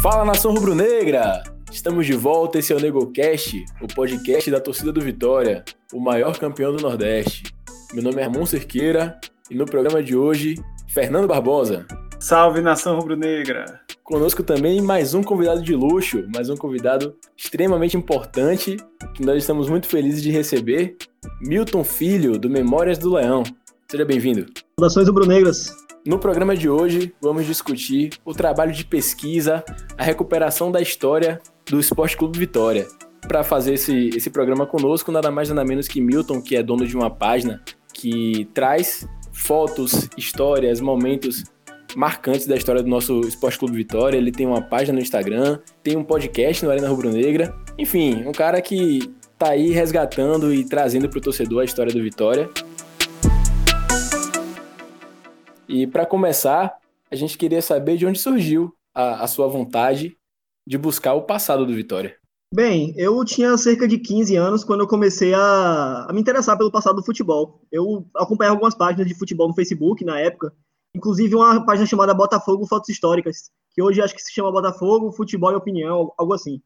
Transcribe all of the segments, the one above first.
Fala, nação rubro-negra! Estamos de volta, esse é o NegoCast, o podcast da torcida do Vitória, o maior campeão do Nordeste. Meu nome é Ramon Cerqueira e no programa de hoje, Fernando Barbosa. Salve, nação rubro-negra! Conosco também mais um convidado de luxo, mais um convidado extremamente importante, que nós estamos muito felizes de receber, Milton Filho, do Memórias do Leão. Seja bem-vindo. Saudações rubro-negras. No programa de hoje, vamos discutir o trabalho de pesquisa, a recuperação da história do Esporte Clube Vitória. Para fazer esse programa conosco, nada mais nada menos que Milton, que é dono de uma página que traz fotos, histórias, momentos marcantes da história do nosso Esporte Clube Vitória. Ele tem uma página no Instagram, tem um podcast no Arena Rubro-Negra. Enfim, um cara que tá aí resgatando e trazendo para o torcedor a história do Vitória. E para começar, a gente queria saber de onde surgiu a sua vontade de buscar o passado do Vitória. Bem, eu tinha cerca de 15 anos quando eu comecei a me interessar pelo passado do futebol. Eu acompanhava algumas páginas de futebol no Facebook na época, inclusive uma página chamada Botafogo Fotos Históricas, que hoje acho que se chama Botafogo, Futebol e Opinião, algo assim.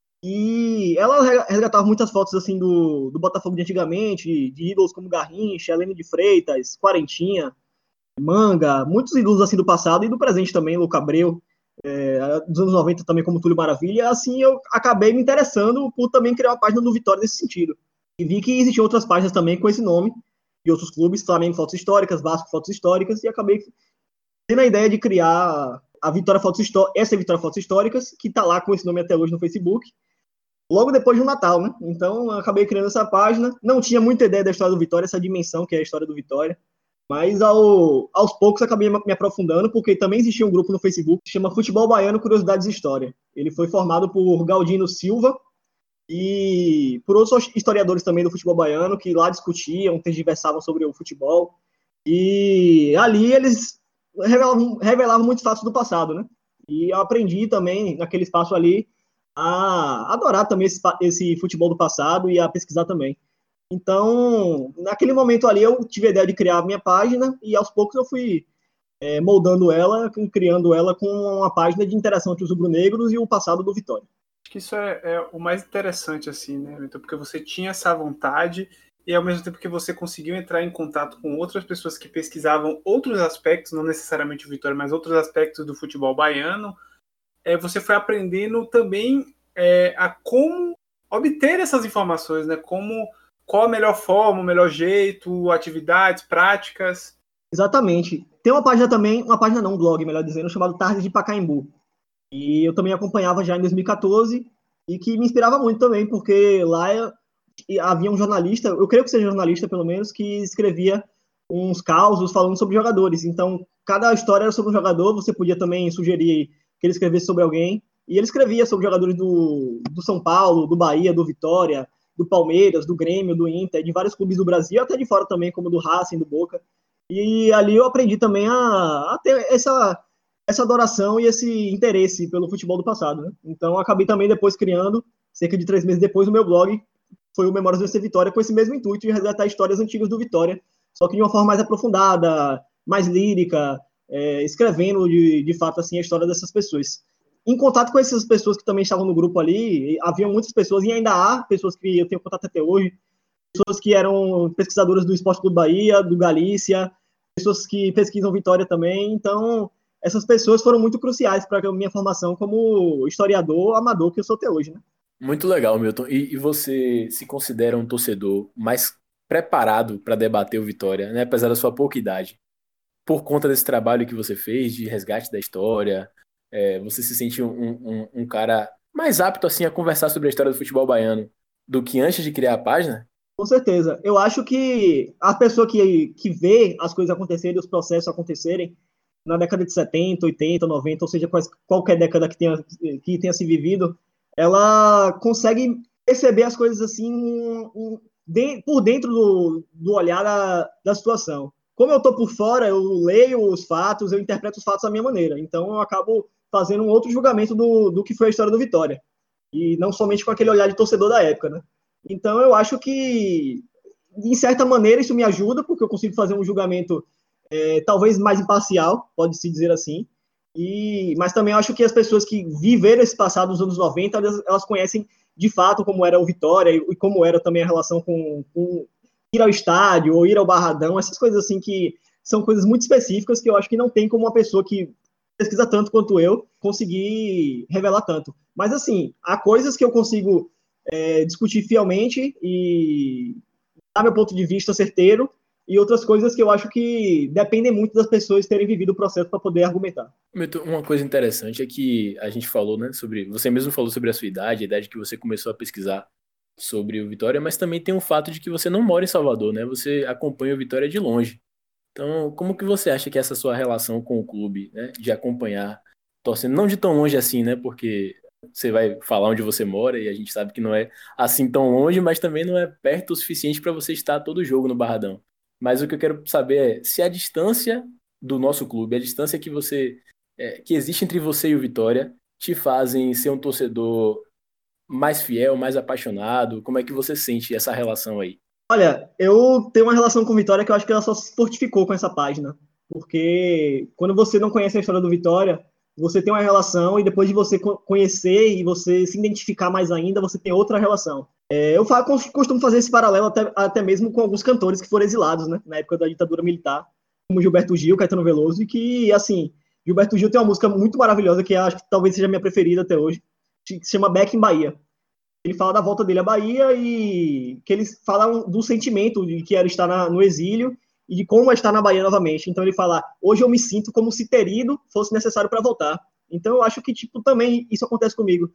E ela resgatava muitas fotos assim do Botafogo de antigamente, de ídolos como Garrincha, Heleno de Freitas, Quarentinha, Manga, muitos ídolos assim do passado e do presente também, Louco Abreu, dos anos 90 também, como Túlio Maravilha. Assim eu acabei me interessando por também criar uma página do Vitória nesse sentido. E vi que existiam outras páginas também com esse nome, de outros clubes, Flamengo Fotos Históricas, Vasco Fotos Históricas, e acabei tendo a ideia de criar a Vitória Fotos Históricas, essa Vitória Fotos Históricas, que está lá com esse nome até hoje no Facebook, logo depois do Natal, né? Então eu acabei criando essa página, não tinha muita ideia da história do Vitória, essa dimensão que é a história do Vitória, mas aos poucos acabei me aprofundando, porque também existia um grupo no Facebook que chama Futebol Baiano Curiosidades e História. Ele foi formado por Galdino Silva e por outros historiadores também do futebol baiano, que lá discutiam, tergiversavam sobre o futebol. E ali eles revelavam muitos fatos do passado, né? E eu aprendi também, naquele espaço ali, a adorar também esse futebol do passado e a pesquisar também. Então, naquele momento ali, eu tive a ideia de criar a minha página e aos poucos eu fui moldando ela, criando ela com uma página de interação entre os rubro-negros e o passado do Vitória. Acho que isso é o mais interessante, assim, né, Vitor? Porque você tinha essa vontade e ao mesmo tempo que você conseguiu entrar em contato com outras pessoas que pesquisavam outros aspectos, não necessariamente o Vitória, mas outros aspectos do futebol baiano, você foi aprendendo também a como obter essas informações, né? Qual a melhor forma, o melhor jeito, atividades, práticas? Exatamente. Tem uma página também, um blog, melhor dizendo, chamado Tardes de Pacaembu. E eu também acompanhava já em 2014 e que me inspirava muito também, porque lá havia um jornalista, eu creio que seja jornalista pelo menos, que escrevia uns causos falando sobre jogadores. Então, cada história era sobre um jogador, você podia também sugerir que ele escrevesse sobre alguém. E ele escrevia sobre jogadores do São Paulo, do Bahia, do Vitória, do Palmeiras, do Grêmio, do Inter, de vários clubes do Brasil, até de fora também, como do Racing, do Boca. E ali eu aprendi também a ter essa adoração e esse interesse pelo futebol do passado, né? Então eu acabei também depois criando, cerca de 3 meses depois, o meu blog, foi o Memórias do Vitória, com esse mesmo intuito de resgatar histórias antigas do Vitória, só que de uma forma mais aprofundada, mais lírica, escrevendo de fato assim, a história dessas pessoas. Em contato com essas pessoas que também estavam no grupo ali, havia muitas pessoas, e ainda há pessoas que eu tenho contato até hoje, pessoas que eram pesquisadoras do Esporte Clube Bahia, do Galícia, pessoas que pesquisam Vitória também. Então, essas pessoas foram muito cruciais para a minha formação como historiador amador que eu sou até hoje, né? Muito legal, Milton. E você se considera um torcedor mais preparado para debater o Vitória, né? Apesar da sua pouca idade, por conta desse trabalho que você fez de resgate da história? Você se sente um cara mais apto assim a conversar sobre a história do futebol baiano do que antes de criar a página? Com certeza. Eu acho que a pessoa que vê as coisas acontecerem, os processos acontecerem na década de 70, 80, 90, ou seja, qualquer década que tenha se vivido, ela consegue perceber as coisas assim por dentro do olhar da situação. Como eu estou por fora, eu leio os fatos, eu interpreto os fatos da minha maneira. Então eu acabo fazendo um outro julgamento do que foi a história do Vitória. E não somente com aquele olhar de torcedor da época, né? Então eu acho que, de certa maneira, isso me ajuda, porque eu consigo fazer um julgamento talvez mais imparcial, pode-se dizer assim. Mas também eu acho que as pessoas que viveram esse passado nos anos 90, elas conhecem de fato como era o Vitória e como era também a relação com ir ao estádio ou ir ao Barradão, essas coisas assim que são coisas muito específicas que eu acho que não tem como uma pessoa que pesquisa tanto quanto eu conseguir revelar tanto. Mas assim, há coisas que eu consigo discutir fielmente e dar meu ponto de vista certeiro, e outras coisas que eu acho que dependem muito das pessoas terem vivido o processo para poder argumentar. Uma coisa interessante é que a gente falou, né, você mesmo falou sobre a sua idade, a idade que você começou a pesquisar sobre o Vitória, mas também tem o fato de que você não mora em Salvador, né? Você acompanha o Vitória de longe. Então, como que você acha que é essa sua relação com o clube, né, de acompanhar, torcendo não de tão longe assim, né? Porque você vai falar onde você mora e a gente sabe que não é assim tão longe, mas também não é perto o suficiente para você estar todo jogo no Barradão. Mas o que eu quero saber é se a distância do nosso clube, a distância que existe entre você e o Vitória, te fazem ser um torcedor mais fiel, mais apaixonado. Como é que você sente essa relação aí? Olha, eu tenho uma relação com o Vitória que eu acho que ela só se fortificou com essa página. Porque quando você não conhece a história do Vitória, você tem uma relação e depois de você conhecer e você se identificar mais ainda, você tem outra relação. Eu costumo fazer esse paralelo até mesmo com alguns cantores que foram exilados, né, na época da ditadura militar, como Gilberto Gil, Caetano Veloso, e que, assim, Gilberto Gil tem uma música muito maravilhosa que acho que talvez seja a minha preferida até hoje, que se chama Back in Bahia. Ele fala da volta dele à Bahia e que eles falam do sentimento de que era estar no exílio e de como é estar na Bahia novamente. Então ele fala, hoje eu me sinto como se ter ido fosse necessário para voltar. Então eu acho que tipo também isso acontece comigo.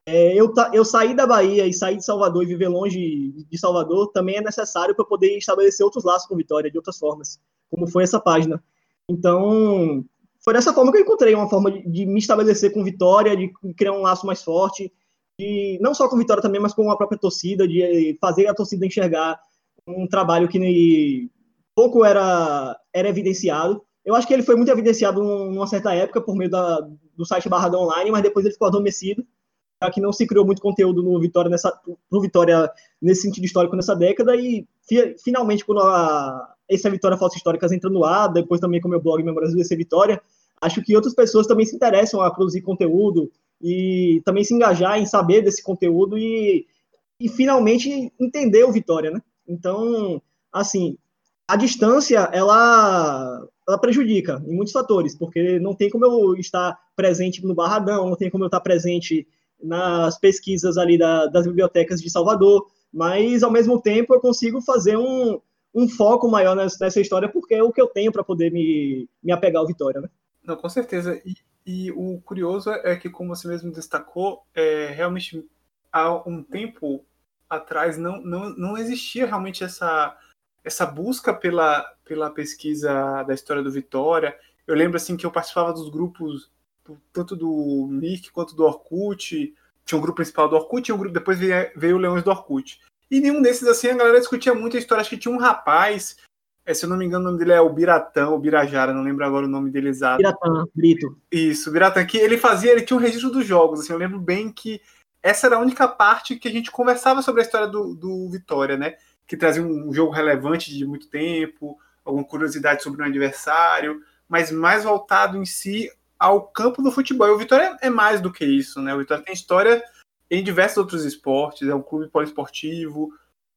Eu sair da Bahia e sair de Salvador e viver longe de Salvador também é necessário para poder estabelecer outros laços com Vitória, de outras formas, como foi essa página. Então, foi dessa forma que eu encontrei uma forma de me estabelecer com Vitória, de criar um laço mais forte, de, não só com Vitória também, mas com a própria torcida, de fazer a torcida enxergar um trabalho que pouco era evidenciado. Eu acho que ele foi muito evidenciado numa certa época por meio do site Barradão Online, mas depois ele ficou adormecido, já que não se criou muito conteúdo no Vitória nesse sentido histórico nessa década, e finalmente quando essa Vitória Falsas Históricas entra no ar, depois também com o meu blog Memórias do DC Vitória, acho que outras pessoas também se interessam a produzir conteúdo e também se engajar em saber desse conteúdo e finalmente entender o Vitória, né? Então, assim, a distância, ela prejudica em muitos fatores, porque não tem como eu estar presente no Barradão, não tem como eu estar presente nas pesquisas ali das bibliotecas de Salvador, mas, ao mesmo tempo, eu consigo fazer um foco maior nessa história, porque é o que eu tenho para poder me apegar ao Vitória, né? Não, com certeza. E o curioso é que, como você mesmo destacou, realmente, há um tempo atrás, não existia realmente essa busca pela pesquisa da história do Vitória. Eu lembro assim que eu participava dos grupos tanto do Mirk quanto do Orkut. Tinha um grupo principal do Orkut, depois veio o Leões do Orkut. E nenhum desses, assim, a galera discutia muito a história. Acho que tinha um rapaz, se eu não me engano, o nome dele é o Biratã, ou Birajara, não lembro agora o nome dele exato. Biratã, Brito. Isso, Biratã, que ele tinha um registro dos jogos, assim, eu lembro bem que essa era a única parte que a gente conversava sobre a história do Vitória, né? Que trazia um jogo relevante de muito tempo, alguma curiosidade sobre um adversário, mas mais voltado em si ao campo do futebol. E o Vitória é mais do que isso, né? O Vitória tem história em diversos outros esportes, é um clube poliesportivo,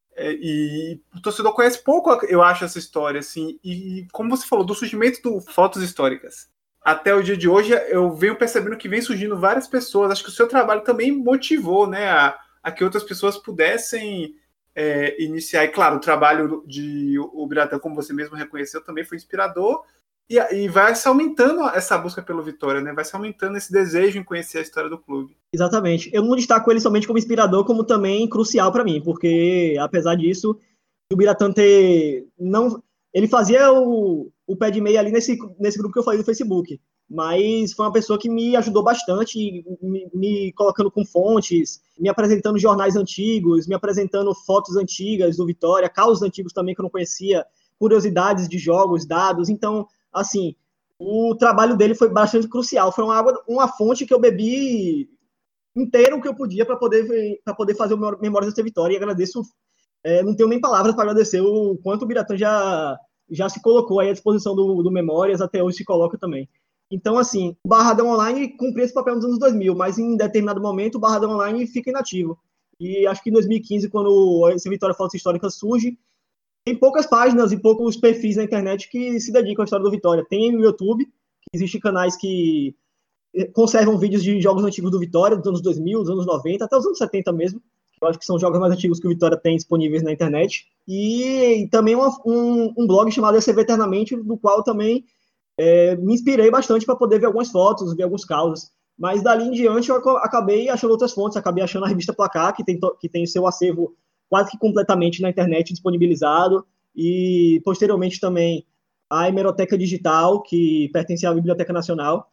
e o torcedor conhece pouco, eu acho, essa história, assim, e como você falou, do surgimento do Fotos Históricas até o dia de hoje, eu venho percebendo que vem surgindo várias pessoas. Acho que o seu trabalho também motivou, né, a que outras pessoas pudessem iniciar. E claro, o trabalho de o Biratã, como você mesmo reconheceu, também foi inspirador, e vai se aumentando essa busca pelo Vitória, né? Vai se aumentando esse desejo em conhecer a história do clube. Exatamente. Eu não destaco ele somente como inspirador, como também crucial para mim, porque, apesar disso, o Biratã ele fazia o pé de meia ali nesse grupo que eu falei do Facebook, mas foi uma pessoa que me ajudou bastante, me colocando com fontes, me apresentando jornais antigos, me apresentando fotos antigas do Vitória, causos antigos também que eu não conhecia, curiosidades de jogos, dados. Então, assim, o trabalho dele foi bastante crucial. Foi uma fonte que eu bebi inteiro o que eu podia para poder fazer o Memórias da Vitória, e agradeço, não tenho nem palavras para agradecer o quanto o Biratã já se colocou aí à disposição do Memórias, até hoje se coloca também. Então, assim, o Barradão Online cumpria esse papel nos anos 2000, mas em determinado momento o Barradão Online fica inativo. E acho que em 2015, quando esse Vitória Fotos Históricas surge, tem poucas páginas e poucos perfis na internet que se dedicam à história do Vitória. Tem no YouTube, existem canais que conservam vídeos de jogos antigos do Vitória, dos anos 2000, dos anos 90, até os anos 70 mesmo. Eu acho que são jogos mais antigos que o Vitória tem disponíveis na internet. E também um blog chamado ECV Eternamente, do qual também me inspirei bastante para poder ver algumas fotos, ver alguns causos. Mas dali em diante eu acabei achando outras fontes, acabei achando a revista Placar, que tem o seu acervo quase que completamente na internet disponibilizado, e posteriormente também a Hemeroteca Digital, que pertence à Biblioteca Nacional.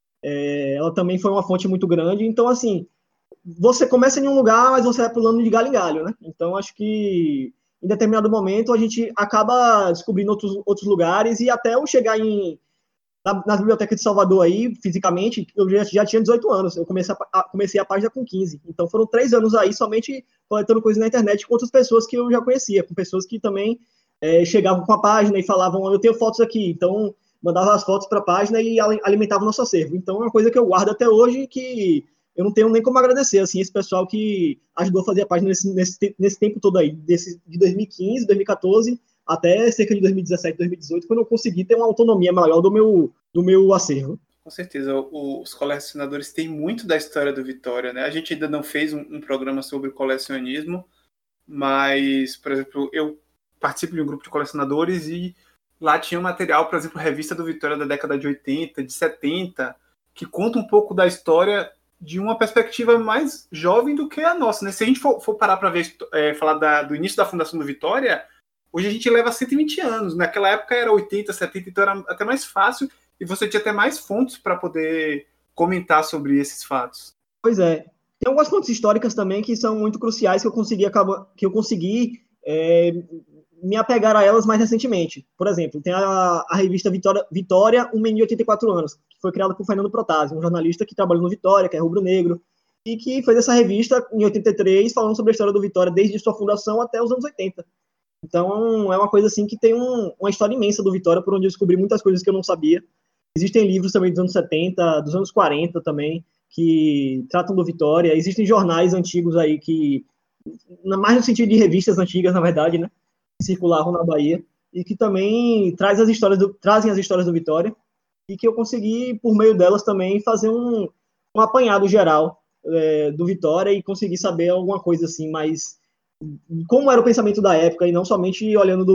Ela também foi uma fonte muito grande. Então, assim, você começa em um lugar, mas você vai pulando de galho em galho, né? Então, acho que em determinado momento a gente acaba descobrindo outros lugares, e até eu chegar nas bibliotecas de Salvador aí, fisicamente, eu já tinha 18 anos. Eu comecei a página com 15. Então foram 3 anos aí somente coletando coisas na internet com outras pessoas que eu já conhecia, com pessoas que também chegavam com a página e falavam, eu tenho fotos aqui. Então mandava as fotos para a página e alimentava o nosso acervo. Então é uma coisa que eu guardo até hoje, que eu não tenho nem como agradecer, assim, esse pessoal que ajudou a fazer a página nesse tempo todo aí, de 2015, 2014, até cerca de 2017, 2018, quando eu consegui ter uma autonomia maior do meu acervo. Com certeza, os colecionadores têm muito da história do Vitória, né? A gente ainda não fez um programa sobre colecionismo, mas, por exemplo, eu participo de um grupo de colecionadores e lá tinha um material, por exemplo, revista do Vitória da década de 80, de 70, que conta um pouco da história de uma perspectiva mais jovem do que a nossa, né? Se a gente for parar para ver, falar do início da fundação do Vitória, hoje a gente leva 120 anos. Naquela época era 80, 70, então era até mais fácil e você tinha até mais fontes para poder comentar sobre esses fatos. Pois é. Tem algumas fontes históricas também que são muito cruciais, que eu consegui me apegar a elas mais recentemente. Por exemplo, tem a revista Vitória, um menino de 84 anos, que foi criada por Fernando Protásio, um jornalista que trabalhou no Vitória, que é rubro-negro, e que fez essa revista em 83, falando sobre a história do Vitória desde sua fundação até os anos 80. Então, é uma coisa assim que tem uma história imensa do Vitória, por onde eu descobri muitas coisas que eu não sabia. Existem livros também dos anos 70, dos anos 40 também, que tratam do Vitória. Existem jornais antigos aí que, mais no sentido de revistas antigas, na verdade, né, que circulavam na Bahia, e que também trazem as histórias do Vitória, e que eu consegui, por meio delas também, fazer um apanhado geral do Vitória e conseguir saber alguma coisa assim, mais como era o pensamento da época, e não somente olhando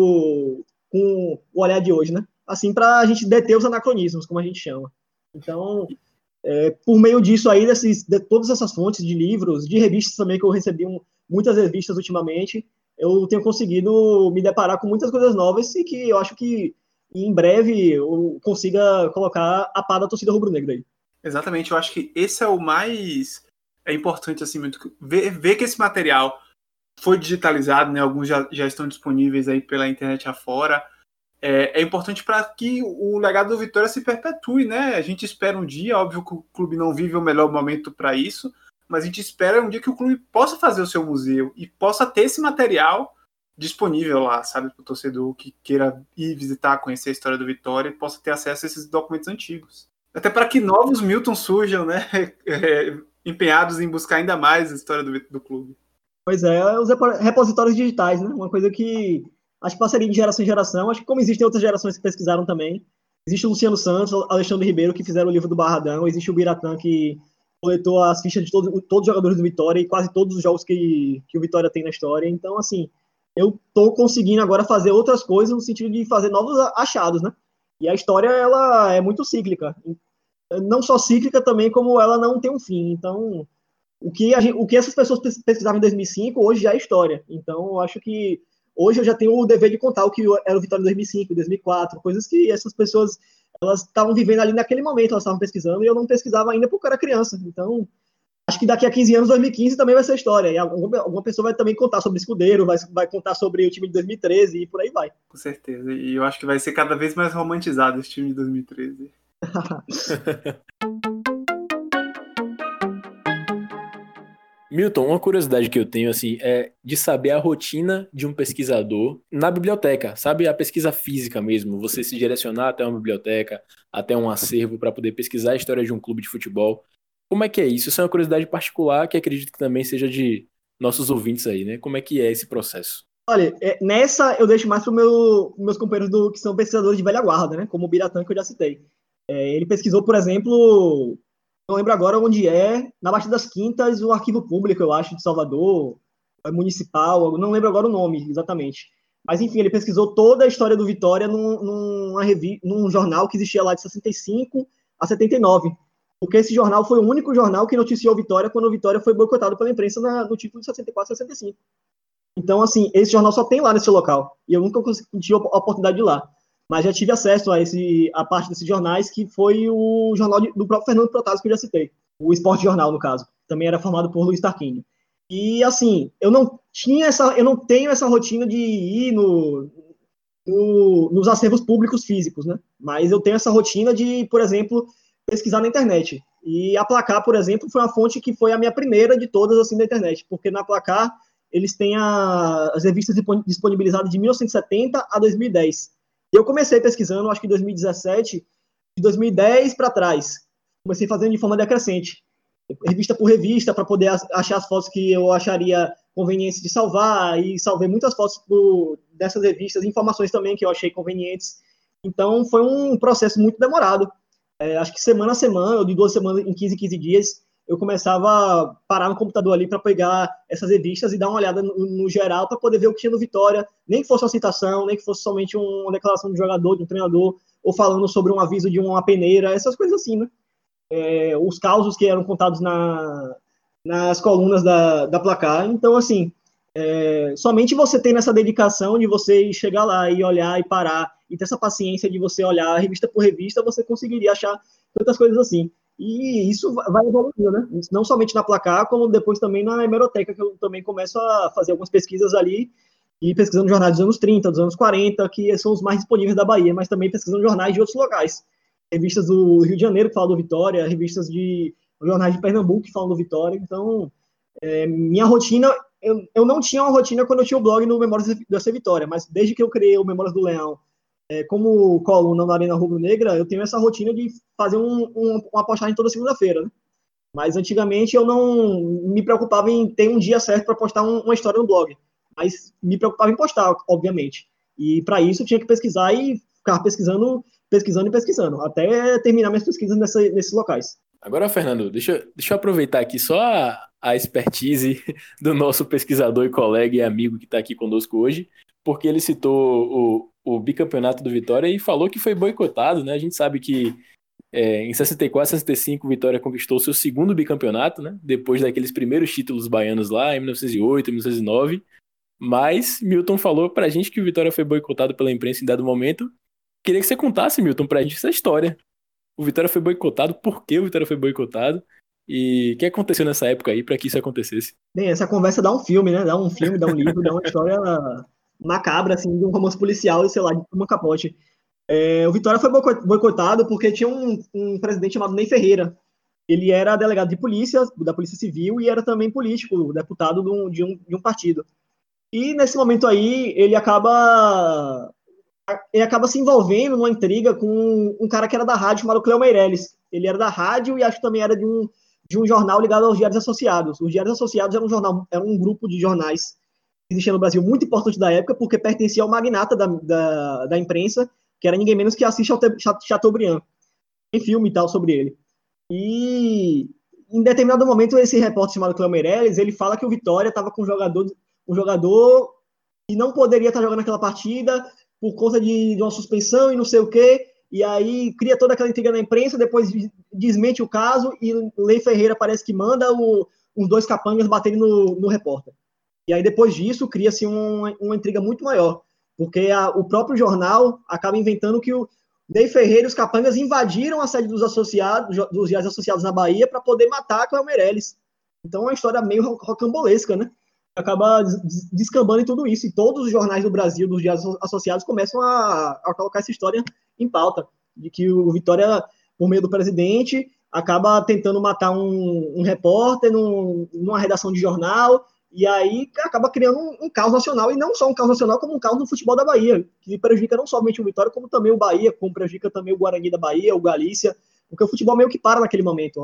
com o olhar de hoje, né? Assim, para a gente deter os anacronismos, como a gente chama. Então, por meio disso aí, de todas essas fontes de livros, de revistas também, que eu recebi muitas revistas ultimamente, eu tenho conseguido me deparar com muitas coisas novas e que eu acho que em breve eu consiga colocar a pá da torcida rubro-negra aí. Exatamente, eu acho que esse é o mais importante, assim, ver que esse material foi digitalizado, né? Alguns já estão disponíveis aí pela internet afora. É importante para que o legado do Vitória se perpetue, né? A gente espera um dia, óbvio que o clube não vive o melhor momento para isso, mas a gente espera um dia que o clube possa fazer o seu museu e possa ter esse material disponível lá, sabe, para o torcedor que queira ir visitar, conhecer a história do Vitória e possa ter acesso a esses documentos antigos. Até para que novos Milton surjam, né? Empenhados em buscar ainda mais a história do clube. Pois é, os repositórios digitais, né? Uma coisa que acho que passaria de geração em geração. Acho que como existem outras gerações que pesquisaram também. Existe o Luciano Santos, o Alexandre Ribeiro, que fizeram o livro do Barradão. Existe o Biratã, que coletou as fichas de todos os jogadores do Vitória e quase todos os jogos que o Vitória tem na história. Então, assim, eu tô conseguindo agora fazer outras coisas no sentido de fazer novos achados, né? E a história, ela é muito cíclica. Não só cíclica também, como ela não tem um fim. Então, o que essas pessoas pesquisavam em 2005, hoje já é história. Então, eu acho que hoje eu já tenho o dever de contar o que era o Vitória em 2005, 2004, coisas que essas pessoas elas estavam vivendo ali naquele momento, elas estavam pesquisando, e eu não pesquisava ainda porque eu era criança. Então, acho que daqui a 15 anos, 2015, também vai ser história. E alguma pessoa vai também contar sobre o Escudeiro, vai contar sobre o time de 2013 e por aí vai. Com certeza. E eu acho que vai ser cada vez mais romantizado esse time de 2013. Milton, uma curiosidade que eu tenho, assim, é de saber a rotina de um pesquisador na biblioteca, sabe? A pesquisa física mesmo, você se direcionar até uma biblioteca, até um acervo para poder pesquisar a história de um clube de futebol. Como é que é isso? Isso é uma curiosidade particular que acredito que também seja de nossos ouvintes aí, né? Como é que é esse processo? Olha, nessa eu deixo mais para meus companheiros que são pesquisadores de velha guarda, né? Como o Biratã, que eu já citei. Ele pesquisou, por exemplo, não lembro agora onde na Baixada das Quintas, o Arquivo Público, eu acho, de Salvador, municipal, não lembro agora o nome exatamente. Mas, enfim, ele pesquisou toda a história do Vitória num jornal que existia lá de 65 a 79. Porque esse jornal foi o único jornal que noticiou Vitória quando o Vitória foi boicotado pela imprensa no título de 64 a 65. Então, assim, esse jornal só tem lá nesse local. E eu nunca tive a oportunidade de ir lá. Mas já tive acesso a parte desses jornais, que foi o jornal do próprio Fernando Protásio, que eu já citei. O Esporte Jornal, no caso. Também era formado por Luiz Tarquínio. E, assim, eu não tenho essa rotina de ir nos acervos públicos físicos, né? Mas eu tenho essa rotina de, por exemplo, pesquisar na internet. E a Placar, por exemplo, foi uma fonte que foi a minha primeira de todas, assim, da internet. Porque na Placar, eles têm as revistas disponibilizadas de 1970 a 2010. E eu comecei pesquisando, acho que em 2017, de 2010 para trás. Comecei fazendo de forma decrescente, revista por revista, para poder achar as fotos que eu acharia convenientes de salvar, e salvei muitas fotos dessas revistas, informações também que eu achei convenientes. Então, foi um processo muito demorado. Acho que semana a semana, ou de 2 semanas em 15 dias, eu começava a parar no computador ali para pegar essas revistas e dar uma olhada no geral para poder ver o que tinha no Vitória, nem que fosse uma citação, nem que fosse somente uma declaração de jogador, de um treinador, ou falando sobre um aviso de uma peneira, essas coisas assim, né? Os causos que eram contados nas colunas da Placar. Então, assim, somente você tendo essa dedicação de você chegar lá e olhar e parar, e ter essa paciência de você olhar revista por revista, você conseguiria achar tantas coisas assim. E isso vai evoluindo, né? Não somente na Placar, como depois também na hemeroteca, que eu também começo a fazer algumas pesquisas ali, e pesquisando jornais dos anos 30, dos anos 40, que são os mais disponíveis da Bahia, mas também pesquisando jornais de outros locais. Revistas do Rio de Janeiro que falam do Vitória, revistas de jornais de Pernambuco que falam do Vitória. Então, minha rotina, eu não tinha uma rotina quando eu tinha o blog no Memórias da C Vitória, mas desde que eu criei o Memórias do Leão, como coluna na Arena Rubro-Negra, eu tenho essa rotina de fazer uma postagem toda segunda-feira, né? Mas antigamente eu não me preocupava em ter um dia certo para postar uma história no blog, mas me preocupava em postar, obviamente. E para isso eu tinha que pesquisar e ficar pesquisando, até terminar minhas pesquisas nesses locais. Agora, Fernando, deixa eu aproveitar aqui só a expertise do nosso pesquisador e colega e amigo que está aqui conosco hoje, porque ele citou o bicampeonato do Vitória e falou que foi boicotado, né? A gente sabe que em 64, 65, o Vitória conquistou seu segundo bicampeonato, né? Depois daqueles primeiros títulos baianos lá, em 1908, 1909. Mas Milton falou pra gente que o Vitória foi boicotado pela imprensa em dado momento. Queria que você contasse, Milton, pra gente essa história. O Vitória foi boicotado, por que o Vitória foi boicotado? E o que aconteceu nessa época aí para que isso acontecesse? Bem, essa conversa dá um filme, né? Dá um filme, dá um livro, dá uma história macabra, assim, de um romance policial, sei lá, de uma capote. O Vitória foi boicotado porque tinha um presidente chamado Ney Ferreira. Ele era delegado de polícia, da Polícia Civil, e era também político, deputado de um partido. E nesse momento aí, ele acaba se envolvendo numa intriga com um cara que era da rádio, chamado Cleo Meirelles. Ele era da rádio e acho que também era de um jornal ligado aos Diários Associados. Os Diários Associados era um grupo de jornais que existia no Brasil muito importante da época, porque pertencia ao magnata da imprensa, que era ninguém menos que Assis Chateaubriand. Tem filme e tal sobre ele. E em determinado momento, esse repórter chamado Cleo Meirelles, ele fala que o Vitória estava com um jogador que não poderia estar jogando aquela partida por conta de uma suspensão e não sei o quê, e aí cria toda aquela intriga na imprensa, depois desmente o caso, e o Ney Ferreira parece que manda os 2 capangas baterem no repórter. E aí depois disso cria-se uma intriga muito maior, porque o próprio jornal acaba inventando que o Ney Ferreira e os capangas invadiram a sede dos Diários Associados na Bahia para poder matar a Cleo Meirelles. Então é uma história meio rocambolesca, né? Acaba descambando em tudo isso, e todos os jornais do Brasil, dos Diários Associados, começam a colocar essa história em pauta, de que o Vitória, por meio do presidente, acaba tentando matar um repórter numa redação de jornal, e aí acaba criando um caos nacional, e não só um caos nacional, como um caos no futebol da Bahia, que prejudica não somente o Vitória, como também o Bahia, como prejudica também o Guarani da Bahia, o Galícia, porque o futebol meio que para naquele momento.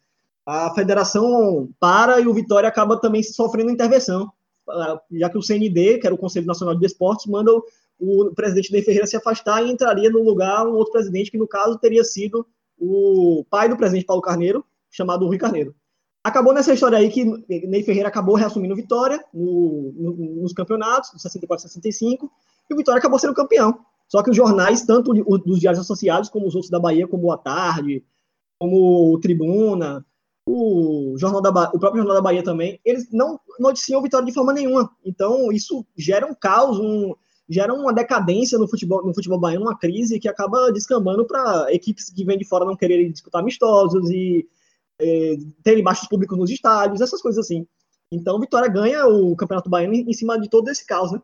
A federação para e o Vitória acaba também sofrendo intervenção, já que o CND, que era o Conselho Nacional de Desportos, manda o presidente Ney Ferreira se afastar e entraria no lugar um outro presidente, que no caso teria sido o pai do presidente Paulo Carneiro, chamado Rui Carneiro. Acabou nessa história aí que Ney Ferreira acabou reassumindo Vitória nos campeonatos, de 64 e 65, e o Vitória acabou sendo campeão. Só que os jornais, tanto dos diários associados, como os outros da Bahia, como o A Tarde, como o Tribuna, o próprio Jornal da Bahia também, eles não noticiam o Vitória de forma nenhuma. Então, isso gera um caos, gera uma decadência no futebol baiano, uma crise que acaba descambando para equipes que vêm de fora não quererem disputar amistosos e terem baixos públicos nos estádios, essas coisas assim. Então, o Vitória ganha o Campeonato Baiano em cima de todo esse caos, né?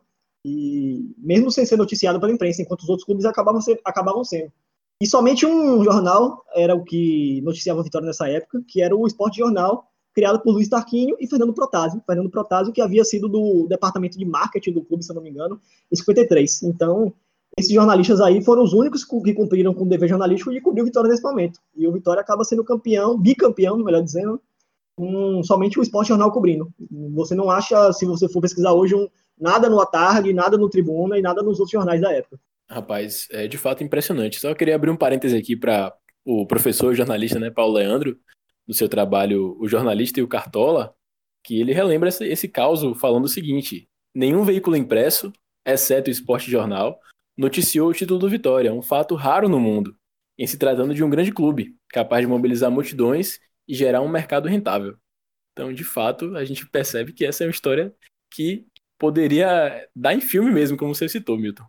E mesmo sem ser noticiado pela imprensa, enquanto os outros clubes acabavam sendo. E somente um jornal era o que noticiava a Vitória nessa época, que era o Esporte Jornal, criado por Luiz Tarquínio e Fernando Protásio. Fernando Protásio, que havia sido do departamento de marketing do clube, se eu não me engano, em 53. Então, esses jornalistas aí foram os únicos que cumpriram com o dever jornalístico de cobrir o Vitória nesse momento. E o Vitória acaba sendo bicampeão, melhor dizendo, com somente o Esporte Jornal cobrindo. Você não acha, se você for pesquisar hoje, nada no A Tarde, nada no Tribuna e nada nos outros jornais da época. Rapaz, é de fato impressionante. Só queria abrir um parêntese aqui para o professor jornalista, né, Paulo Leandro, no seu trabalho O Jornalista e o Cartola, que ele relembra esse caos falando o seguinte: nenhum veículo impresso, exceto o Esporte Jornal, noticiou o título do Vitória, um fato raro no mundo, em se tratando de um grande clube, capaz de mobilizar multidões e gerar um mercado rentável. Então, de fato, a gente percebe que essa é uma história que poderia dar em filme mesmo, como você citou, Milton.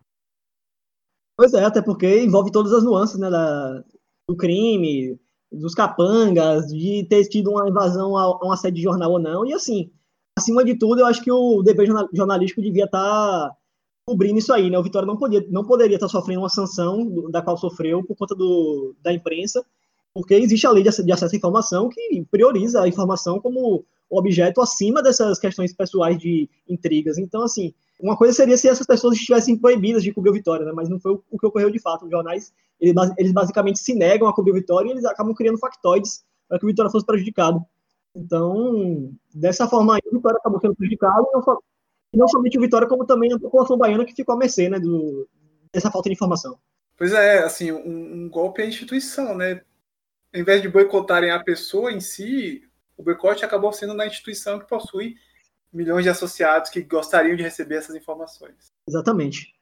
Pois é, até porque envolve todas as nuances, né, do crime, dos capangas, de ter tido uma invasão a uma sede de jornal ou não. E assim, acima de tudo, eu acho que o dever jornalístico devia estar cobrindo isso aí, né? O Vitória não poderia estar sofrendo uma sanção da qual sofreu por conta da imprensa, porque existe a lei de acesso à informação que prioriza a informação como objeto acima dessas questões pessoais de intrigas. Então, assim, uma coisa seria se essas pessoas estivessem proibidas de cobrir o Vitória, né? Mas não foi o que ocorreu de fato. Os jornais, eles basicamente se negam a cobrir o Vitória e eles acabam criando factoides para que o Vitória fosse prejudicado. Então, dessa forma aí, o Vitória acabou sendo prejudicado, e não somente o Vitória, como também a população baiana, que ficou à mercê, né, dessa falta de informação. Pois é, assim, um golpe à instituição, né? Em vez de boicotarem a pessoa em si, o boicote acabou sendo na instituição que possui milhões de associados que gostariam de receber essas informações. Exatamente.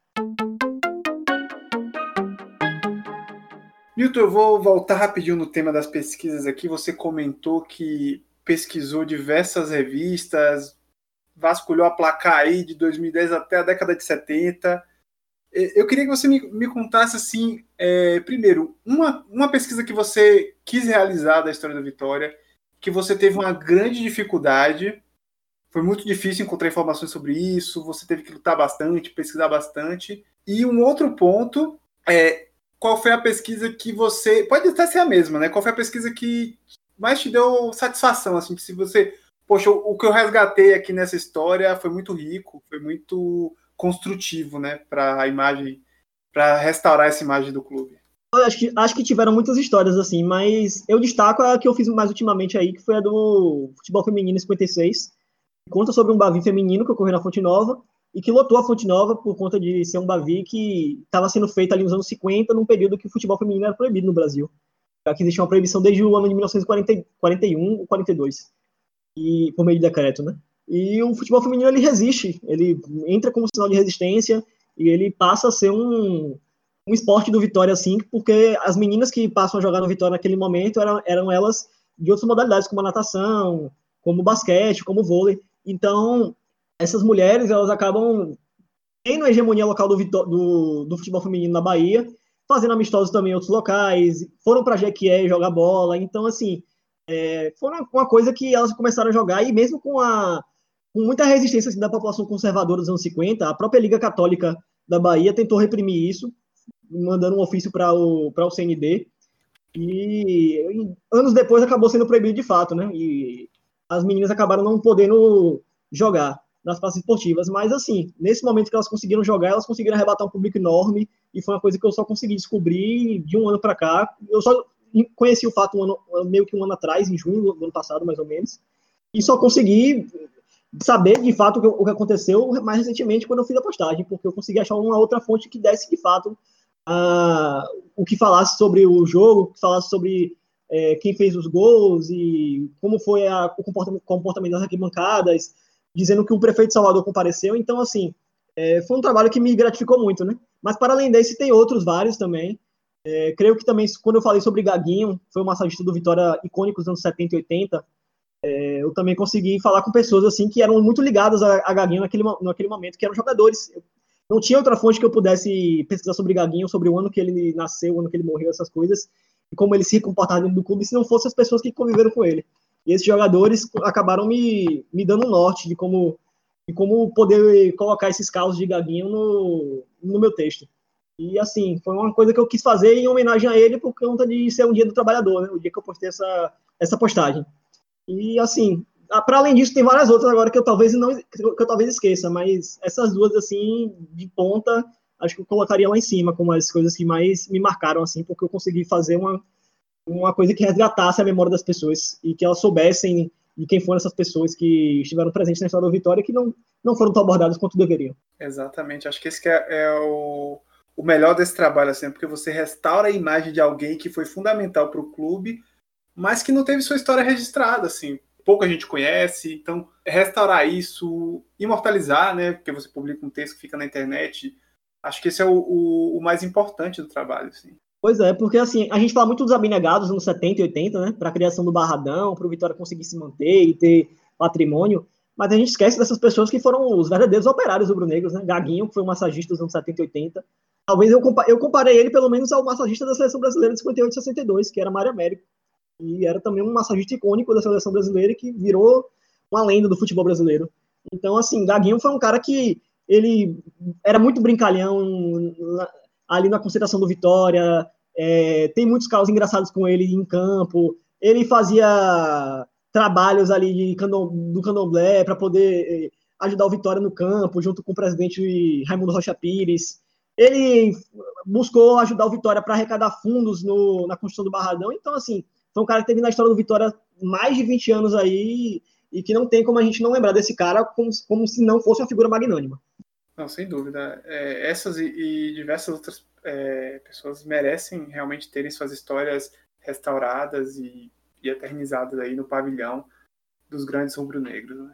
Milton, eu vou voltar rapidinho no tema das pesquisas aqui. Você comentou que pesquisou diversas revistas, vasculhou a placar aí de 2010 até a década de 70. Eu queria que você me contasse, assim, primeiro, uma pesquisa que você quis realizar da história da Vitória, que você teve uma grande dificuldade, foi muito difícil encontrar informações sobre isso, você teve que lutar bastante, pesquisar bastante. E um outro ponto qual foi a pesquisa que você... Pode até ser a mesma, né? Qual foi a pesquisa que mais te deu satisfação, assim, se você... Poxa, o que eu resgatei aqui nessa história foi muito rico, foi muito construtivo, né, para a imagem, para restaurar essa imagem do clube. Eu acho que tiveram muitas histórias assim, mas eu destaco a que eu fiz mais ultimamente aí, que foi a do futebol feminino em 56, que conta sobre um Bavi feminino que ocorreu na Fonte Nova e que lotou a Fonte Nova por conta de ser um Bavi que estava sendo feito ali nos anos 50, num período que o futebol feminino era proibido no Brasil. Aqui existia uma proibição desde o ano de 1941 ou 42, e por meio de decreto, né? E o futebol feminino, ele resiste, ele entra como sinal de resistência e ele passa a ser um esporte do Vitória, assim, porque as meninas que passam a jogar no Vitória naquele momento eram elas de outras modalidades, como a natação, como o basquete, como o vôlei. Então, essas mulheres, elas acabam tendo a hegemonia local do futebol feminino na Bahia, fazendo amistosos também em outros locais, foram para Jequié jogar bola. Então, assim, foi uma coisa que elas começaram a jogar, e mesmo com muita resistência assim, da população conservadora dos anos 50, a própria Liga Católica da Bahia tentou reprimir isso, mandando um ofício para o CND, E anos depois acabou sendo proibido de fato, né? E as meninas acabaram não podendo jogar nas praças esportivas. Mas, assim, nesse momento que elas conseguiram jogar, elas conseguiram arrebatar um público enorme. E foi uma coisa que eu só consegui descobrir de um ano para cá. Eu só conheci o fato meio que um ano atrás, em junho do ano passado, mais ou menos. E só consegui saber de fato o que aconteceu mais recentemente quando eu fiz a postagem, porque eu consegui achar uma outra fonte que desse de fato o que falasse sobre o jogo, que falasse sobre quem fez os gols e como foi o comportamento das arquibancadas, dizendo que o prefeito de Salvador compareceu. Então, assim, foi um trabalho que me gratificou muito, né? Mas, para além desse, tem outros vários também. Creio que também, quando eu falei sobre Gaguinho, foi um massagista do Vitória icônico dos anos 70 e 80, eu também consegui falar com pessoas assim que eram muito ligadas a Gaguinho naquele momento, que eram jogadores. Não tinha outra fonte que eu pudesse pesquisar sobre Gaguinho, sobre o ano que ele nasceu, o ano que ele morreu, essas coisas, e como ele se comportava dentro do clube, se não fossem as pessoas que conviveram com ele. E esses jogadores acabaram me dando um norte de como poder colocar esses casos de Gaguinho no meu texto. E, assim, foi uma coisa que eu quis fazer em homenagem a ele por conta de ser um dia do trabalhador, né? O dia que eu postei essa postagem. E, assim, para além disso, tem várias outras agora que eu talvez esqueça, mas essas duas, assim, de ponta, acho que eu colocaria lá em cima, como as coisas que mais me marcaram, assim, porque eu consegui fazer uma coisa que resgatasse a memória das pessoas e que elas soubessem de quem foram essas pessoas que estiveram presentes na história da Vitória, que não foram tão abordadas quanto deveriam. Exatamente, acho que esse que é o melhor desse trabalho, assim, porque você restaura a imagem de alguém que foi fundamental para o clube, mas que não teve sua história registrada, assim, pouca gente conhece. Então, restaurar isso, imortalizar, né, porque você publica um texto que fica na internet, acho que esse é o mais importante do trabalho, assim. Pois é, porque assim, a gente fala muito dos abnegados nos 70 e 80, né, para a criação do Barradão, para o Vitória conseguir se manter e ter patrimônio, mas a gente esquece dessas pessoas que foram os verdadeiros operários rubro-negros, né, Gaguinho, que foi um massagista dos anos 70 e 80, talvez eu comparei ele pelo menos ao massagista da Seleção Brasileira de 58 e 62, que era Mário Américo, e era também um massagista icônico da Seleção Brasileira que virou uma lenda do futebol brasileiro. Então, assim, Gaguinho foi um cara que ele era muito brincalhão ali na concentração do Vitória, tem muitos casos engraçados com ele em campo, ele fazia trabalhos ali do candomblé para poder ajudar o Vitória no campo, junto com o presidente Raimundo Rocha Pires. Ele buscou ajudar o Vitória para arrecadar fundos na construção do Barradão. Então, assim, foi um cara que teve na história do Vitória mais de 20 anos aí e que não tem como a gente não lembrar desse cara como se não fosse uma figura magnânima. Não, sem dúvida. Essas e diversas outras pessoas merecem realmente terem suas histórias restauradas e eternizadas aí no pavilhão dos grandes rubro-negros, né?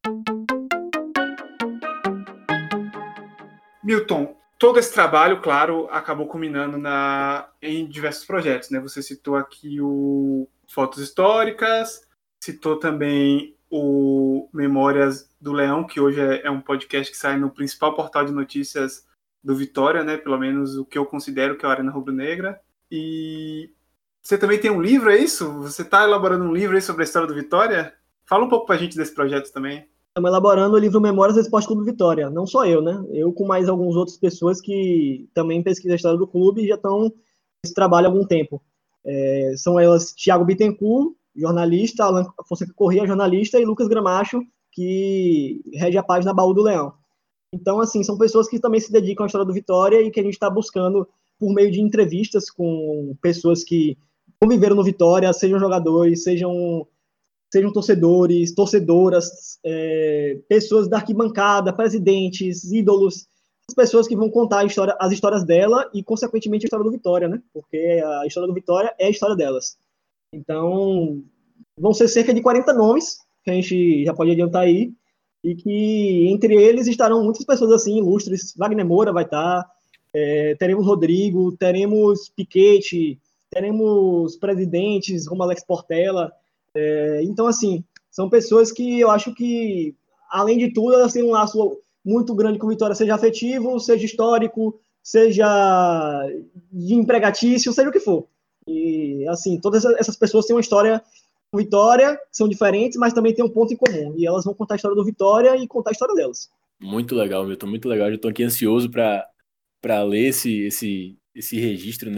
Milton, todo esse trabalho, claro, acabou culminando em diversos projetos, né? Você citou aqui o Fotos Históricas, citou também o Memórias do Leão, que hoje é um podcast que sai no principal portal de notícias do Vitória, né? Pelo menos o que eu considero que é a Arena Rubro-Negra. E você também tem um livro, é isso? Você está elaborando um livro aí sobre a história do Vitória? Fala um pouco pra gente desse projeto também. Estamos elaborando o livro Memórias do Esporte Clube Vitória. Não só eu, né? Eu com mais algumas outras pessoas que também pesquisam a história do clube e já estão nesse trabalho há algum tempo. São elas Thiago Bittencourt, jornalista, Alan Fonseca Corrêa, jornalista, e Lucas Gramacho, que rege a página Baú do Leão. Então, assim, são pessoas que também se dedicam à história do Vitória e que a gente está buscando por meio de entrevistas com pessoas que conviveram no Vitória, sejam jogadores, sejam torcedores, torcedoras, pessoas da arquibancada, presidentes, ídolos, as pessoas que vão contar as histórias dela e, consequentemente, a história do Vitória, né? Porque a história do Vitória é a história delas. Então, vão ser cerca de 40 nomes, que a gente já pode adiantar aí, e que entre eles estarão muitas pessoas assim, ilustres. Wagner Moura vai estar, teremos Rodrigo, teremos Piquete, teremos presidentes como Alex Portela. Então, assim, são pessoas que eu acho que, além de tudo, elas têm um laço muito grande com o Vitória, seja afetivo, seja histórico, seja de empregatício, seja o que for. E, assim, todas essas pessoas têm uma história com Vitória, são diferentes, mas também têm um ponto em comum. E elas vão contar a história do Vitória e contar a história delas. Muito legal, Milton, muito legal. Eu estou aqui ansioso para ler esse registro, né?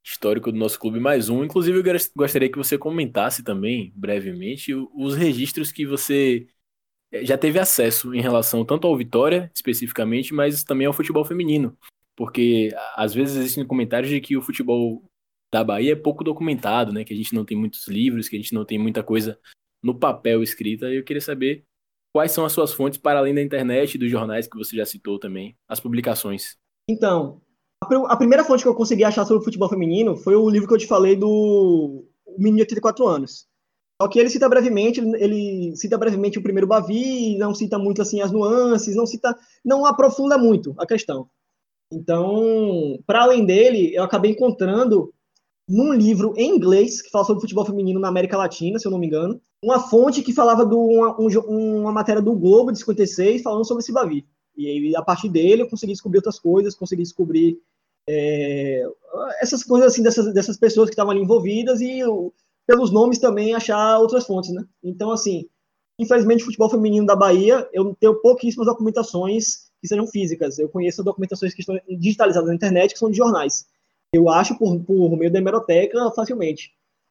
histórico do nosso clube mais um. Inclusive, eu gostaria que você comentasse também, brevemente, os registros que você já teve acesso em relação tanto ao Vitória, especificamente, mas também ao futebol feminino. Porque às vezes existem comentários de que o futebol da Bahia é pouco documentado, né? Que a gente não tem muitos livros, que a gente não tem muita coisa no papel escrita. E eu queria saber quais são as suas fontes para além da internet e dos jornais que você já citou também, as publicações. Então, a primeira fonte que eu consegui achar sobre o futebol feminino foi o livro que eu te falei do O Menino de 84 anos. Só que ele cita brevemente o primeiro Bavi, não cita muito assim as nuances, não aprofunda muito a questão. Então, para além dele, eu acabei encontrando num livro em inglês que fala sobre futebol feminino na América Latina, se eu não me engano, uma fonte que falava de uma matéria do Globo de 56 falando sobre esse Bavi. E aí, a partir dele, eu consegui descobrir outras coisas, consegui descobrir essas coisas assim dessas pessoas que estavam ali envolvidas e pelos nomes também achar outras fontes, né? Então, assim, infelizmente, o futebol feminino da Bahia, eu tenho pouquíssimas documentações que sejam físicas. Eu conheço documentações que estão digitalizadas na internet, que são de jornais. Eu acho por meio da hemeroteca facilmente.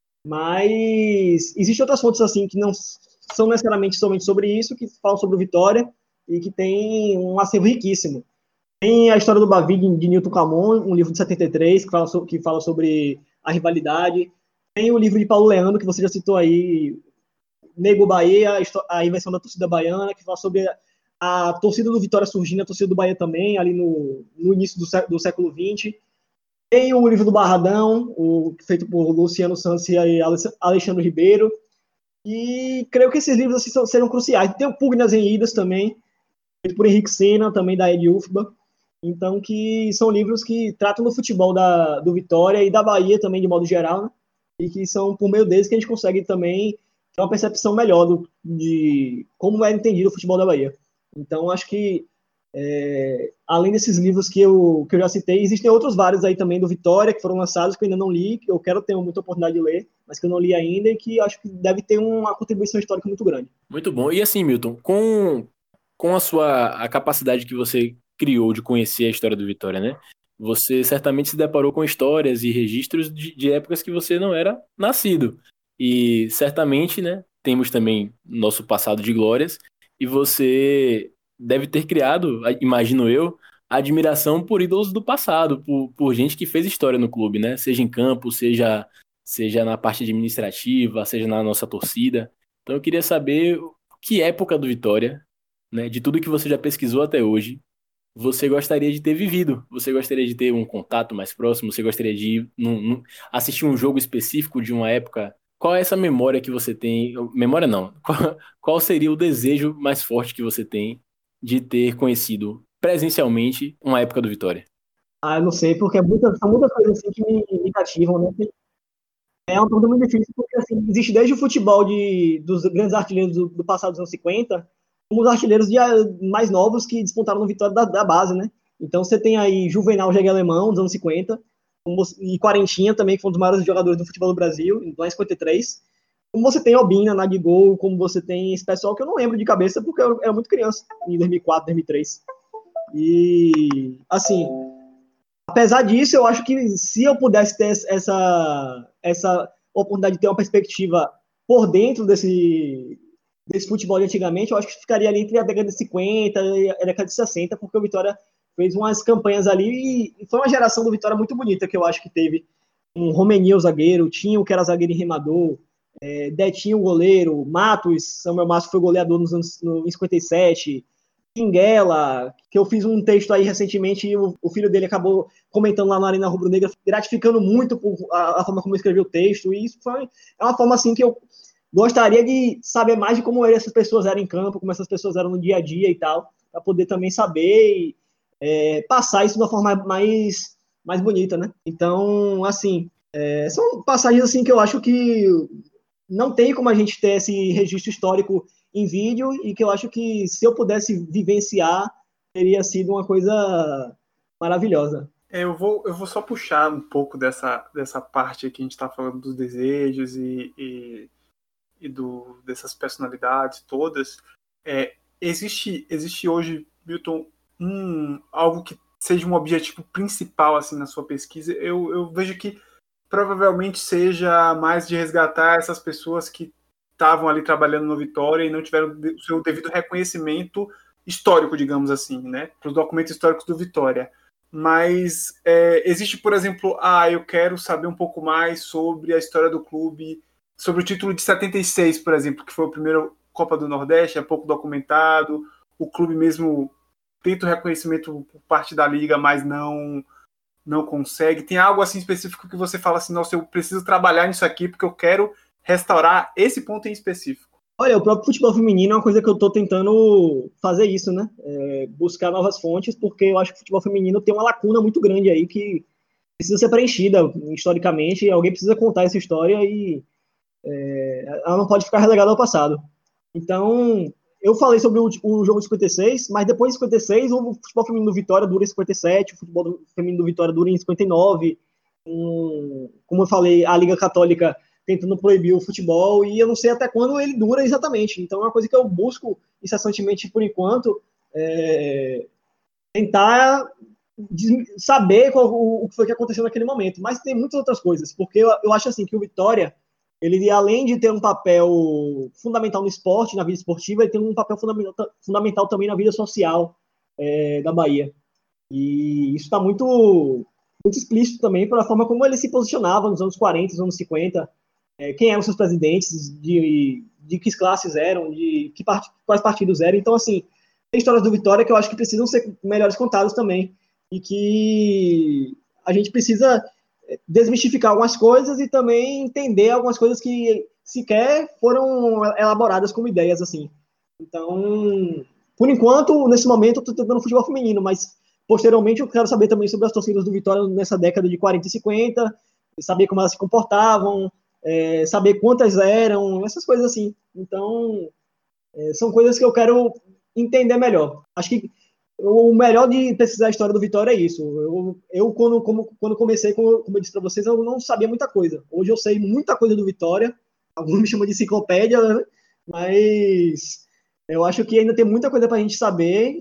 Mas existem outras fontes assim que não são necessariamente somente sobre isso, que falam sobre o Vitória e que tem um acervo riquíssimo. Tem a história do Bavi de Newton Camon, um livro de 73, que fala sobre a rivalidade. Tem o livro de Paulo Leandro, que você já citou aí, Nego Bahia, a invenção da torcida baiana, que fala sobre a torcida do Vitória surgindo, a torcida do Bahia também, ali no início do século XX. Tem o livro do Barradão, feito por Luciano Santos e Alexandre Ribeiro. E creio que esses livros assim, serão cruciais. Tem o Pugnas em Idas também, feito por Henrique Sena, também da Ufba. Então, que são livros que tratam do futebol do Vitória e da Bahia também, de modo geral, né? E que são por meio deles que a gente consegue também ter uma percepção melhor de como é entendido o futebol da Bahia. Então, acho que, além desses livros que eu já citei, existem outros vários aí também do Vitória, que foram lançados, que eu ainda não li, que eu quero ter muita oportunidade de ler, mas que eu não li ainda e que acho que deve ter uma contribuição histórica muito grande. Muito bom. E assim, Milton, com a capacidade que você criou de conhecer a história do Vitória, né? Você certamente se deparou com histórias e registros de épocas que você não era nascido. E certamente, né, temos também nosso passado de glórias, e você deve ter criado, imagino eu, admiração por ídolos do passado, por gente que fez história no clube, né? Seja em campo, seja na parte administrativa, seja na nossa torcida. Então eu queria saber que época do Vitória, né, de tudo que você já pesquisou até hoje, você gostaria de ter vivido? Você gostaria de ter um contato mais próximo? Você gostaria de ir assistir um jogo específico de uma época? Qual é essa memória que você tem? Memória não. Qual seria o desejo mais forte que você tem de ter conhecido presencialmente uma época do Vitória? Ah, eu não sei, porque são muitas coisas assim que me cativam, né? É uma pergunta muito difícil, porque assim, existe desde o futebol dos grandes artilheiros do passado dos anos 50, como os artilheiros mais novos que despontaram no Vitória da base, né? Então você tem aí Juvenal Jegue Alemão, dos anos 50, e Quarentinha também, que foi um dos maiores jogadores do futebol do Brasil, lá em 53. Como você tem Obina, Nagigol, como você tem esse pessoal que eu não lembro de cabeça, porque eu era muito criança, em 2004, 2003. E, assim, apesar disso, eu acho que se eu pudesse ter essa oportunidade de ter uma perspectiva por dentro desse futebol de antigamente, eu acho que ficaria ali entre a década de 50 e a década de 60, porque o Vitória fez umas campanhas ali e foi uma geração do Vitória muito bonita que eu acho que teve. Um Romeninho, zagueiro, Tinho, que era zagueiro e remador, Detinho, goleiro, Samuel Matos foi goleador em 57, Pinguela, que eu fiz um texto aí recentemente e o filho dele acabou comentando lá na Arena Rubro Negra, gratificando muito por a forma como eu escrevi o texto, e isso é uma forma assim que eu gostaria de saber mais de como essas pessoas eram em campo, como essas pessoas eram no dia a dia e tal, para poder também saber e passar isso de uma forma mais bonita, né? Então, assim, são passagens assim que eu acho que não tem como a gente ter esse registro histórico em vídeo e que eu acho que se eu pudesse vivenciar, teria sido uma coisa maravilhosa. Eu vou só puxar um pouco dessa parte que a gente está falando dos desejos e dessas personalidades todas. Existe hoje, Milton, algo que seja um objetivo principal assim na sua pesquisa. Eu vejo que provavelmente seja mais de resgatar essas pessoas que estavam ali trabalhando no Vitória e não tiveram o seu devido reconhecimento histórico, digamos assim, né, para os documentos históricos do Vitória. Mas existe, por exemplo, eu quero saber um pouco mais sobre a história do clube, sobre o título de 76, por exemplo, que foi o primeiro Copa do Nordeste, é pouco documentado, o clube mesmo tenta o reconhecimento por parte da Liga, mas não consegue. Tem algo assim específico que você fala assim, nossa, eu preciso trabalhar nisso aqui porque eu quero restaurar esse ponto em específico? Olha, o próprio futebol feminino é uma coisa que eu estou tentando fazer isso, né? Buscar novas fontes, porque eu acho que o futebol feminino tem uma lacuna muito grande aí que precisa ser preenchida historicamente, e alguém precisa contar essa história e ela não pode ficar relegada ao passado. Então, eu falei sobre o jogo de 56, mas depois de 56, o futebol feminino do Vitória dura em 57, o futebol feminino do Vitória dura em 59. Como eu falei, a Liga Católica tentando proibir o futebol, e eu não sei até quando ele dura exatamente. Então, é uma coisa que eu busco incessantemente, por enquanto, tentar saber o que foi que aconteceu naquele momento. Mas tem muitas outras coisas, porque eu acho assim que o Vitória, ele, além de ter um papel fundamental no esporte, na vida esportiva, ele tem um papel fundamental também na vida social da Bahia. E isso está muito explícito também pela forma como ele se posicionava nos anos 40, nos anos 50, quem eram seus presidentes, de que classes eram, de quais partidos eram. Então, assim, tem histórias do Vitória que eu acho que precisam ser melhores contadas também, e que a gente precisa desmistificar algumas coisas e também entender algumas coisas que sequer foram elaboradas como ideias, assim. Então, por enquanto, nesse momento, eu estou tentando futebol feminino, mas posteriormente eu quero saber também sobre as torcidas do Vitória nessa década de 40 e 50, saber como elas se comportavam, saber quantas eram, essas coisas assim. Então, são coisas que eu quero entender melhor. Acho que o melhor de pesquisar a história do Vitória é isso. Eu quando comecei, como eu disse para vocês, eu não sabia muita coisa. Hoje eu sei muita coisa do Vitória. Alguns me chamam de enciclopédia, né? Mas eu acho que ainda tem muita coisa para a gente saber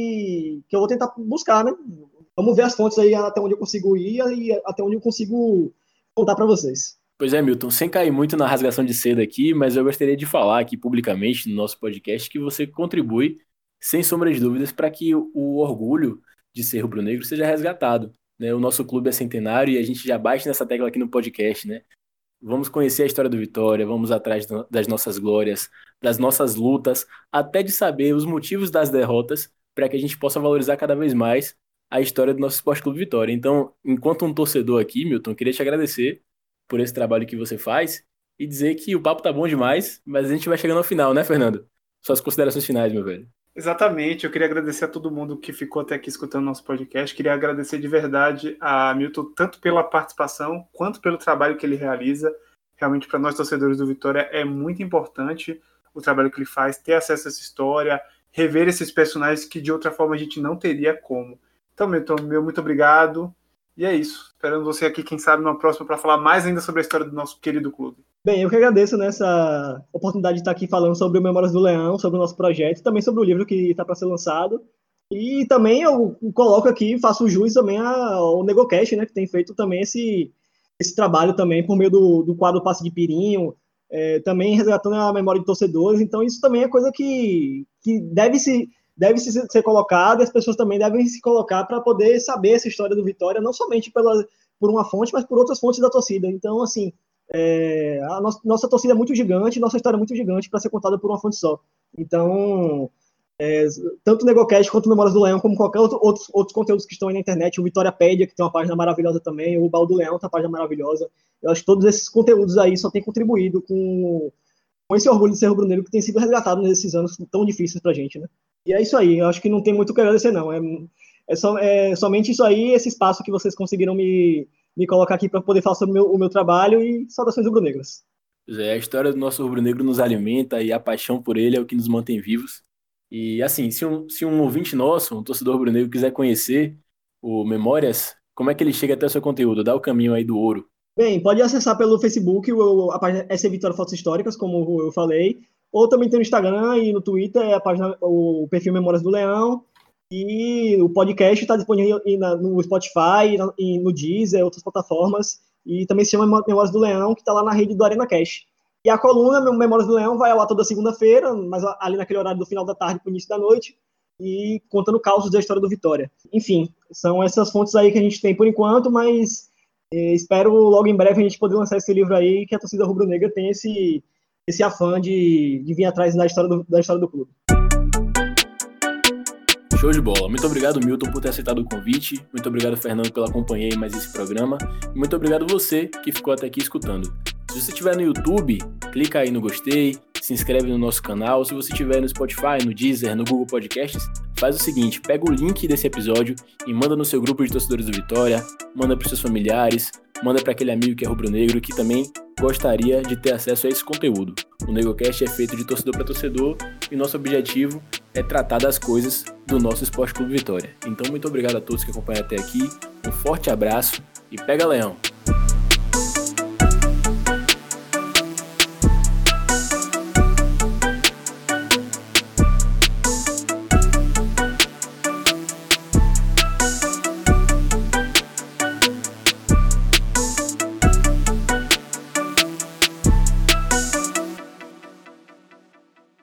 e que eu vou tentar buscar, né? Vamos ver as fontes aí até onde eu consigo ir e até onde eu consigo contar para vocês. Pois é, Milton, sem cair muito na rasgação de seda aqui, mas eu gostaria de falar aqui publicamente no nosso podcast que você contribui, sem sombra de dúvidas, para que o orgulho de ser rubro-negro seja resgatado, né? O nosso clube é centenário e a gente já bate nessa tecla aqui no podcast, né? Vamos conhecer a história do Vitória, vamos atrás das nossas glórias, das nossas lutas, até de saber os motivos das derrotas, para que a gente possa valorizar cada vez mais a história do nosso Esporte Clube Vitória. Então, enquanto um torcedor aqui, Milton, eu queria te agradecer por esse trabalho que você faz e dizer que o papo tá bom demais, mas a gente vai chegando ao final, né, Fernando? Suas considerações finais, meu velho. Exatamente, eu queria agradecer a todo mundo que ficou até aqui escutando nosso podcast, queria agradecer de verdade a Milton, tanto pela participação, quanto pelo trabalho que ele realiza. Realmente, para nós torcedores do Vitória, é muito importante o trabalho que ele faz, ter acesso a essa história, rever esses personagens que de outra forma a gente não teria como. Então, Milton, muito obrigado, e é isso. Esperando você aqui, quem sabe, numa próxima, para falar mais ainda sobre a história do nosso querido clube. Bem, eu que agradeço nessa oportunidade de estar aqui falando sobre o Memórias do Leão, sobre o nosso projeto, também sobre o livro que está para ser lançado. E também eu coloco aqui, faço jus também ao Negocast, né, que tem feito também esse trabalho também por meio do quadro Passe de Pirinho, também resgatando a memória de torcedores. Então isso também é coisa que deve ser colocada, e as pessoas também devem se colocar para poder saber essa história do Vitória, não somente por uma fonte, mas por outras fontes da torcida. Então, assim, a nossa torcida é muito gigante, nossa história é muito gigante para ser contada por uma fonte só. Então, tanto o Negocast quanto o Memórias do Leão, como qualquer outros conteúdos que estão aí na internet, o Vitóriapédia, que tem uma página maravilhosa também, o Baú do Leão tem uma página maravilhosa. Eu acho que todos esses conteúdos aí só têm contribuído com esse orgulho de ser rubro-negro que tem sido resgatado nesses anos tão difíceis pra gente, né? E é isso aí, eu acho que não tem muito o que agradecer, não. É somente isso aí, esse espaço que vocês conseguiram me colocar aqui para poder falar sobre o meu trabalho, e saudações rubro-negras. A história do nosso rubro-negro nos alimenta e a paixão por ele é o que nos mantém vivos. E assim, se um ouvinte nosso, um torcedor rubro-negro, quiser conhecer o Memórias, como é que ele chega até o seu conteúdo? Dá o caminho aí do ouro. Bem, pode acessar pelo Facebook, a página SC Vitória Fotos Históricas, como eu falei, ou também tem no Instagram e no Twitter, o perfil Memórias do Leão, e o podcast está disponível no Spotify, e no Deezer, outras plataformas, e também se chama Memórias do Leão, que está lá na rede do Arena Cash. E a coluna Memórias do Leão vai ao ar toda segunda-feira, mas ali naquele horário do final da tarde para o início da noite, e contando causos da história do Vitória. Enfim, são essas fontes aí que a gente tem por enquanto, mas espero logo em breve a gente poder lançar esse livro aí, que a torcida rubro-negra tem esse afã de vir atrás da história do clube. Show de bola. Muito obrigado, Milton, por ter aceitado o convite. Muito obrigado, Fernando, pela companhia em mais esse programa. E muito obrigado você que ficou até aqui escutando. Se você estiver no YouTube, clica aí no gostei, se inscreve no nosso canal. Se você estiver no Spotify, no Deezer, no Google Podcasts, faz o seguinte, pega o link desse episódio e manda no seu grupo de torcedores do Vitória, manda para os seus familiares, manda para aquele amigo que é rubro-negro que também gostaria de ter acesso a esse conteúdo. O NegoCast é feito de torcedor para torcedor e nosso objetivo é tratar das coisas do nosso Esporte Clube Vitória. Então, muito obrigado a todos que acompanharam até aqui, um forte abraço e pega Leão!